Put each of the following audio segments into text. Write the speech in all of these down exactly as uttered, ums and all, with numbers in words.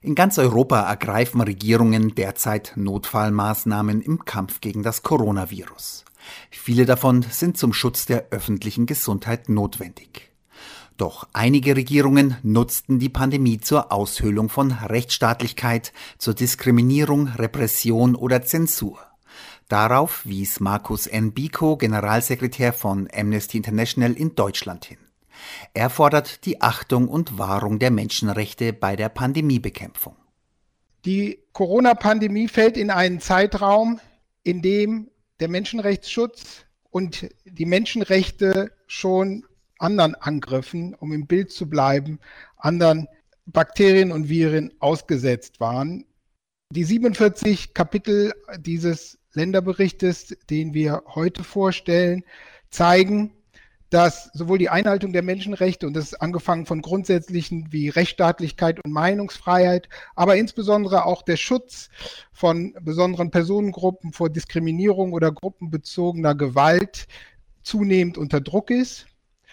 In ganz Europa ergreifen Regierungen derzeit Notfallmaßnahmen im Kampf gegen das Coronavirus. Viele davon sind zum Schutz der öffentlichen Gesundheit notwendig. Doch einige Regierungen nutzten die Pandemie zur Aushöhlung von Rechtsstaatlichkeit, zur Diskriminierung, Repression oder Zensur. Darauf wies Markus N. Biko, Generalsekretär von Amnesty International in Deutschland hin. Er fordert die Achtung und Wahrung der Menschenrechte bei der Pandemiebekämpfung. Die Corona-Pandemie fällt in einen Zeitraum, in dem der Menschenrechtsschutz und die Menschenrechte schon anderen Angriffen, um im Bild zu bleiben, anderen Bakterien und Viren ausgesetzt waren. Die siebenundvierzig Kapitel dieses Länderberichtes, den wir heute vorstellen, zeigen, dass sowohl die Einhaltung der Menschenrechte, und das ist angefangen von grundsätzlichen wie Rechtsstaatlichkeit und Meinungsfreiheit, aber insbesondere auch der Schutz von besonderen Personengruppen vor Diskriminierung oder gruppenbezogener Gewalt zunehmend unter Druck ist.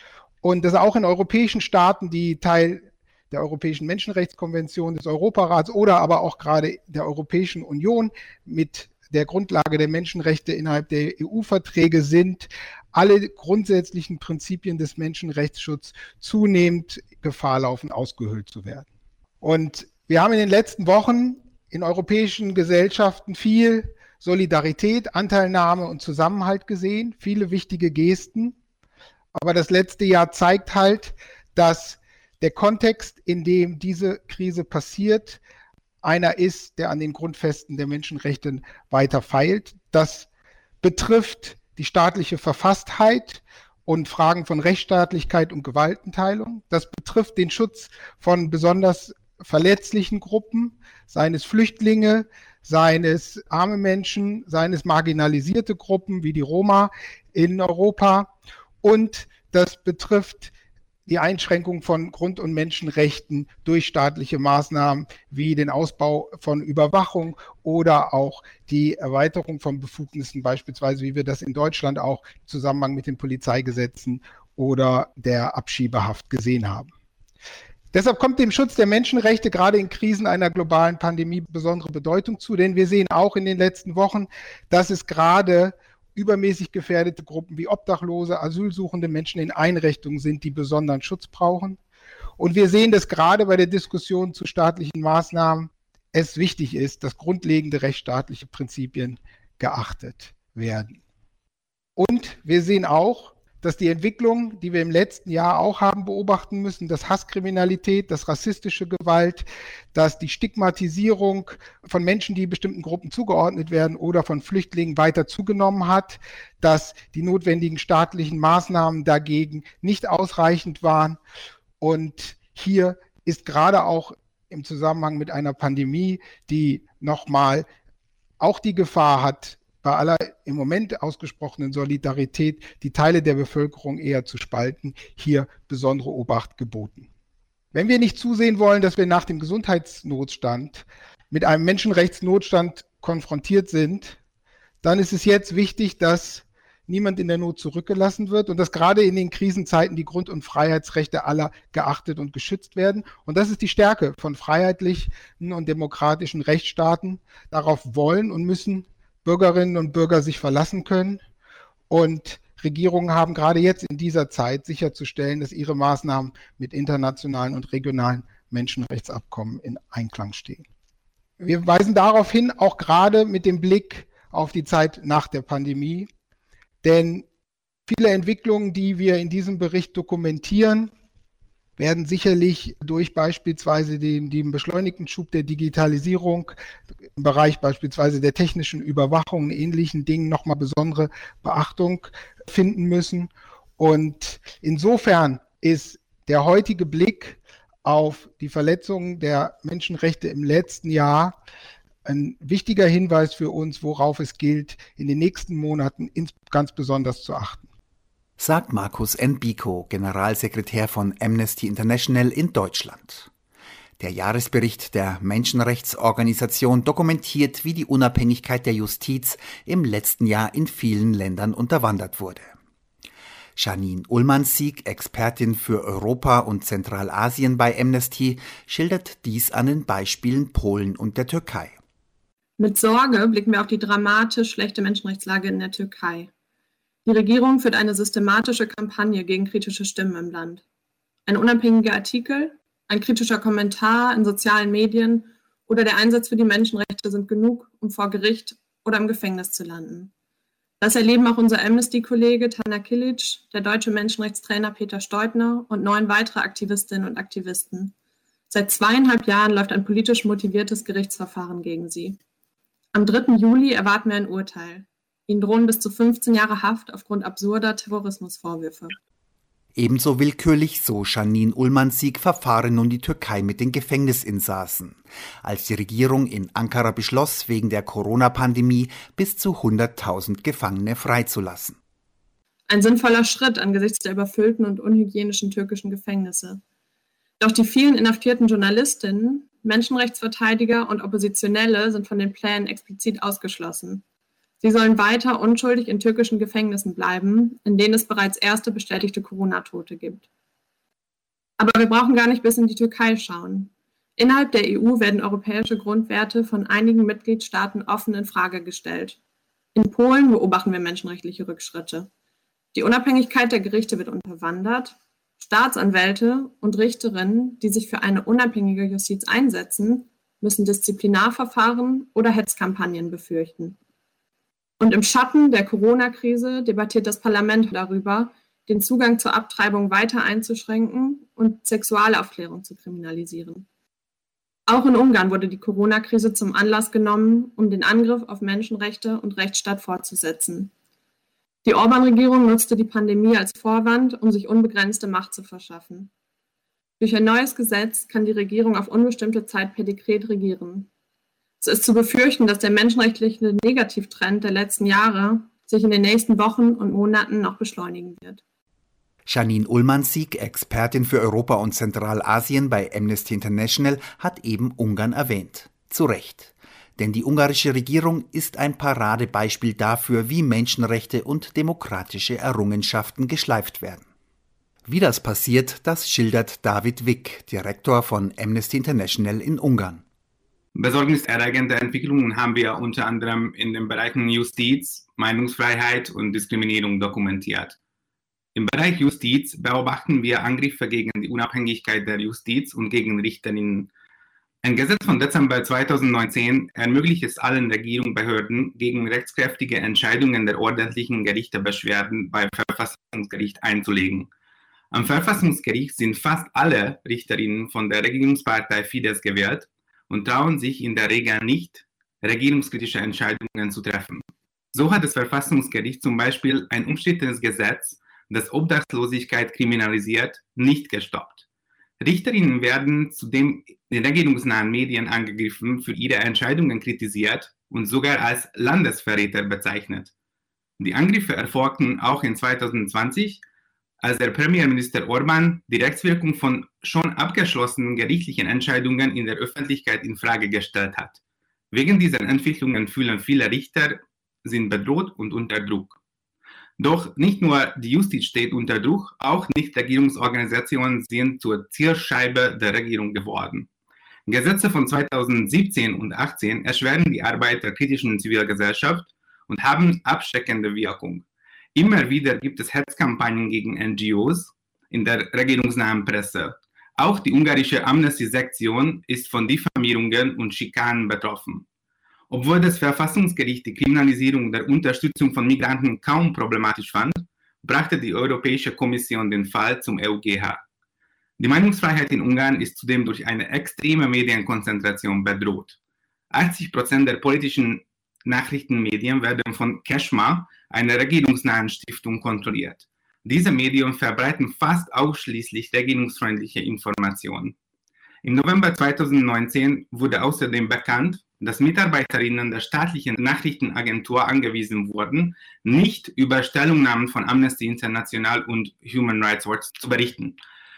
Und dass auch in europäischen Staaten, die Teil der Europäischen Menschenrechtskonvention, des Europarats oder aber auch gerade der Europäischen Union mit der Grundlage der Menschenrechte innerhalb der E U-Verträge sind, alle grundsätzlichen Prinzipien des Menschenrechtsschutzes zunehmend Gefahr laufen, ausgehöhlt zu werden. Und wir haben in den letzten Wochen in europäischen Gesellschaften viel Solidarität, Anteilnahme und Zusammenhalt gesehen, viele wichtige Gesten. Aber das letzte Jahr zeigt halt, dass der Kontext, in dem diese Krise passiert, einer ist, der an den Grundfesten der Menschenrechte weiter feilt. Das betrifft die staatliche Verfasstheit und Fragen von Rechtsstaatlichkeit und Gewaltenteilung. Das betrifft den Schutz von besonders verletzlichen Gruppen, seien es Flüchtlinge, seien es arme Menschen, seien es marginalisierte Gruppen wie die Roma in Europa. Und das betrifft die Einschränkung von Grund- und Menschenrechten durch staatliche Maßnahmen wie den Ausbau von Überwachung oder auch die Erweiterung von Befugnissen, beispielsweise wie wir das in Deutschland auch im Zusammenhang mit den Polizeigesetzen oder der Abschiebehaft gesehen haben. Deshalb kommt dem Schutz der Menschenrechte gerade in Krisen einer globalen Pandemie besondere Bedeutung zu, denn wir sehen auch in den letzten Wochen, dass es gerade übermäßig gefährdete Gruppen wie Obdachlose, asylsuchende Menschen in Einrichtungen sind, die besonderen Schutz brauchen. Und wir sehen, dass gerade bei der Diskussion zu staatlichen Maßnahmen es wichtig ist, dass grundlegende rechtsstaatliche Prinzipien geachtet werden. Und wir sehen auch, dass die Entwicklung, die wir im letzten Jahr auch haben beobachten müssen, dass Hasskriminalität, dass rassistische Gewalt, dass die Stigmatisierung von Menschen, die bestimmten Gruppen zugeordnet werden oder von Flüchtlingen weiter zugenommen hat, dass die notwendigen staatlichen Maßnahmen dagegen nicht ausreichend waren. Und hier ist gerade auch im Zusammenhang mit einer Pandemie, die nochmal auch die Gefahr hat, bei aller im Moment ausgesprochenen Solidarität die Teile der Bevölkerung eher zu spalten, hier besondere Obacht geboten. Wenn wir nicht zusehen wollen, dass wir nach dem Gesundheitsnotstand mit einem Menschenrechtsnotstand konfrontiert sind, dann ist es jetzt wichtig, dass niemand in der Not zurückgelassen wird und dass gerade in den Krisenzeiten die Grund- und Freiheitsrechte aller geachtet und geschützt werden. Und das ist die Stärke von freiheitlichen und demokratischen Rechtsstaaten. Darauf wollen und müssen Bürgerinnen und Bürger sich verlassen können. Und Regierungen haben gerade jetzt in dieser Zeit sicherzustellen, dass ihre Maßnahmen mit internationalen und regionalen Menschenrechtsabkommen in Einklang stehen. Wir weisen darauf hin, auch gerade mit dem Blick auf die Zeit nach der Pandemie, denn viele Entwicklungen, die wir in diesem Bericht dokumentieren, werden sicherlich durch beispielsweise den, den beschleunigten Schub der Digitalisierung im Bereich beispielsweise der technischen Überwachung und ähnlichen Dingen nochmal besondere Beachtung finden müssen. Und insofern ist der heutige Blick auf die Verletzungen der Menschenrechte im letzten Jahr ein wichtiger Hinweis für uns, worauf es gilt, in den nächsten Monaten ganz besonders zu achten. Sagt Markus N. Biko, Generalsekretär von Amnesty International in Deutschland. Der Jahresbericht der Menschenrechtsorganisation dokumentiert, wie die Unabhängigkeit der Justiz im letzten Jahr in vielen Ländern unterwandert wurde. Janine Ullmann-Sieg, Expertin für Europa und Zentralasien bei Amnesty, schildert dies an den Beispielen Polen und der Türkei. Mit Sorge blicken wir auf die dramatisch schlechte Menschenrechtslage in der Türkei. Die Regierung führt eine systematische Kampagne gegen kritische Stimmen im Land. Ein unabhängiger Artikel, ein kritischer Kommentar in sozialen Medien oder der Einsatz für die Menschenrechte sind genug, um vor Gericht oder im Gefängnis zu landen. Das erleben auch unser Amnesty-Kollege Tanja Kilic, der deutsche Menschenrechtstrainer Peter Steutner und neun weitere Aktivistinnen und Aktivisten. Seit zweieinhalb Jahren läuft ein politisch motiviertes Gerichtsverfahren gegen sie. Am dritten Juli erwarten wir ein Urteil. Ihnen drohen bis zu fünfzehn Jahre Haft aufgrund absurder Terrorismusvorwürfe. Ebenso willkürlich, so Janine Ullmann-Sieg, verfahre nun die Türkei mit den Gefängnisinsassen, als die Regierung in Ankara beschloss, wegen der Corona-Pandemie bis zu hunderttausend Gefangene freizulassen. Ein sinnvoller Schritt angesichts der überfüllten und unhygienischen türkischen Gefängnisse. Doch die vielen inhaftierten Journalistinnen, Menschenrechtsverteidiger und Oppositionelle sind von den Plänen explizit ausgeschlossen. Sie sollen weiter unschuldig in türkischen Gefängnissen bleiben, in denen es bereits erste bestätigte Corona-Tote gibt. Aber wir brauchen gar nicht bis in die Türkei schauen. Innerhalb der E U werden europäische Grundwerte von einigen Mitgliedstaaten offen in Frage gestellt. In Polen beobachten wir menschenrechtliche Rückschritte. Die Unabhängigkeit der Gerichte wird unterwandert. Staatsanwälte und Richterinnen, die sich für eine unabhängige Justiz einsetzen, müssen Disziplinarverfahren oder Hetzkampagnen befürchten. Und im Schatten der Corona-Krise debattiert das Parlament darüber, den Zugang zur Abtreibung weiter einzuschränken und Sexualaufklärung zu kriminalisieren. Auch in Ungarn wurde die Corona-Krise zum Anlass genommen, um den Angriff auf Menschenrechte und Rechtsstaat fortzusetzen. Die Orbán-Regierung nutzte die Pandemie als Vorwand, um sich unbegrenzte Macht zu verschaffen. Durch ein neues Gesetz kann die Regierung auf unbestimmte Zeit per Dekret regieren. Es ist zu befürchten, dass der menschenrechtliche Negativtrend der letzten Jahre sich in den nächsten Wochen und Monaten noch beschleunigen wird. Janine Ullmann-Sieg, Expertin für Europa und Zentralasien bei Amnesty International, hat eben Ungarn erwähnt. Zu Recht. Denn die ungarische Regierung ist ein Paradebeispiel dafür, wie Menschenrechte und demokratische Errungenschaften geschleift werden. Wie das passiert, das schildert David Wick, Direktor von Amnesty International in Ungarn. Besorgniserregende Entwicklungen haben wir unter anderem in den Bereichen Justiz, Meinungsfreiheit und Diskriminierung dokumentiert. Im Bereich Justiz beobachten wir Angriffe gegen die Unabhängigkeit der Justiz und gegen Richterinnen. Ein Gesetz von Dezember zweitausendneunzehn ermöglicht es allen Regierungsbehörden, gegen rechtskräftige Entscheidungen der ordentlichen Gerichte Beschwerden beim Verfassungsgericht einzulegen. Am Verfassungsgericht sind fast alle Richterinnen von der Regierungspartei Fidesz gewählt und trauen sich in der Regel nicht, regierungskritische Entscheidungen zu treffen. So hat das Verfassungsgericht zum Beispiel ein umstrittenes Gesetz, das Obdachlosigkeit kriminalisiert, nicht gestoppt. Richterinnen werden zudem in regierungsnahen Medien angegriffen, für ihre Entscheidungen kritisiert und sogar als Landesverräter bezeichnet. Die Angriffe erfolgten auch in zweitausendzwanzig, als der Premierminister Orbán die Rechtswirkung von schon abgeschlossenen gerichtlichen Entscheidungen in der Öffentlichkeit in Frage gestellt hat. Wegen dieser Entwicklungen fühlen viele Richter, sind bedroht und unter Druck. Doch nicht nur die Justiz steht unter Druck, auch Nichtregierungsorganisationen sind zur Zielscheibe der Regierung geworden. Gesetze von zweitausendsiebzehn und achtzehn erschweren die Arbeit der kritischen Zivilgesellschaft und haben abschreckende Wirkung. Immer wieder gibt es Hetzkampagnen gegen N G Os in der regierungsnahen Presse. Auch die ungarische Amnesty-Sektion ist von Diffamierungen und Schikanen betroffen. Obwohl das Verfassungsgericht die Kriminalisierung der Unterstützung von Migranten kaum problematisch fand, brachte die Europäische Kommission den Fall zum E U G H. Die Meinungsfreiheit in Ungarn ist zudem durch eine extreme Medienkonzentration bedroht. achtzig Prozent der politischen Nachrichtenmedien werden von Kesma, einer regierungsnahen Stiftung, kontrolliert. Diese Medien verbreiten fast ausschließlich regierungsfreundliche Informationen. Im November zweitausendneunzehn wurde außerdem bekannt, dass Mitarbeiterinnen der staatlichen Nachrichtenagentur angewiesen wurden, nicht über Stellungnahmen von Amnesty International und Human Rights Watch zu berichten.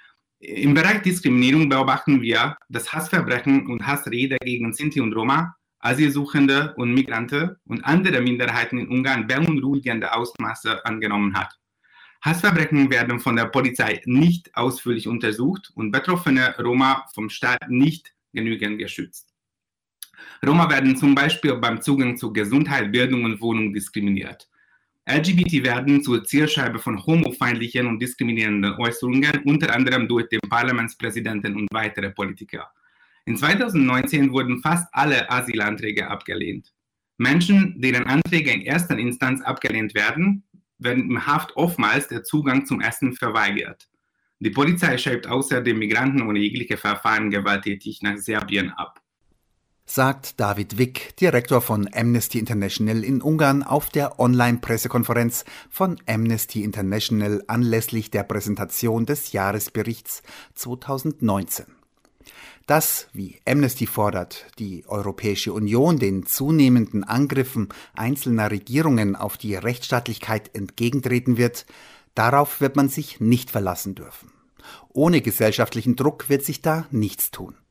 Im Bereich Diskriminierung beobachten wir, dass Hassverbrechen und Hassrede gegen Sinti und Roma, Asylsuchende und Migranten und andere Minderheiten in Ungarn beunruhigende Ausmaße angenommen hat. Hassverbrechen werden von der Polizei nicht ausführlich untersucht und betroffene Roma vom Staat nicht genügend geschützt. Roma werden zum Beispiel beim Zugang zu Gesundheit, Bildung und Wohnung diskriminiert. L G B T werden zur Zielscheibe von homofeindlichen und diskriminierenden Äußerungen, unter anderem durch den Parlamentspräsidenten und weitere Politiker. In zweitausendneunzehn wurden fast alle Asylanträge abgelehnt. Menschen, deren Anträge in erster Instanz abgelehnt werden, werden in Haft oftmals der Zugang zum Essen verweigert. Die Polizei schreibt außerdem Migranten ohne jegliche Verfahren gewalttätig nach Serbien ab. Sagt David Wick, Direktor von Amnesty International in Ungarn, auf der Online-Pressekonferenz von Amnesty International anlässlich der Präsentation des Jahresberichts zweitausendneunzehn. Dass, wie Amnesty fordert, die Europäische Union den zunehmenden Angriffen einzelner Regierungen auf die Rechtsstaatlichkeit entgegentreten wird, darauf wird man sich nicht verlassen dürfen. Ohne gesellschaftlichen Druck wird sich da nichts tun.